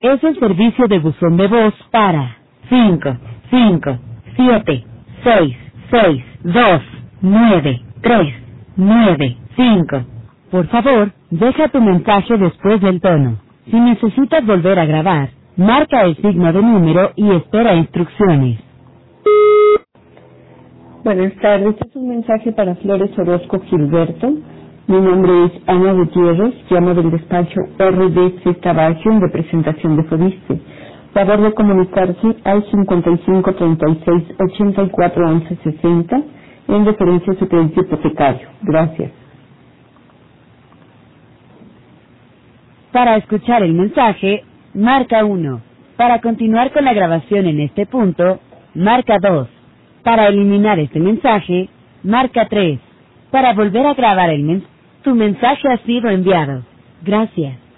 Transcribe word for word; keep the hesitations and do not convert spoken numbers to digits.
Es el servicio de buzón de voz para cinco, cinco, siete, seis, seis, dos, nueve, tres, nueve, cinco. Por favor, deja tu mensaje después del tono. Si necesitas volver a grabar, marca el signo de número y espera instrucciones. Buenas tardes, este es un mensaje para Flores Orozco Gilberto. Mi nombre es Ana Gutiérrez, llamo del despacho R D C Tabacho en representación de Fobiste. Favor de comunicarse al cincuenta y cinco, treinta y seis, ochenta y cuatro, once, sesenta en referencia a su crédito hipotecario. Gracias. Para escuchar el mensaje, marca uno. Para continuar con la grabación en este punto, marca dos. Para eliminar este mensaje, marca tres. Para volver a grabar el mensaje, tu mensaje ha sido enviado. Gracias.